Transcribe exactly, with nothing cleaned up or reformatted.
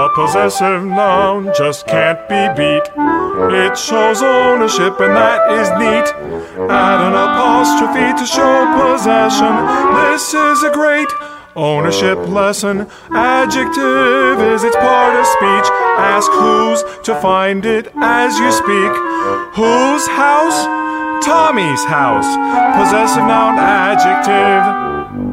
A possessive noun just can't be beat. It shows ownership and that is neat. Add an apostrophe to show possession. This is a great ownership lesson. Adjective is its part of speech. Ask whose to find it as you speak. Whose house? Tommy's house. Possessive noun adjective.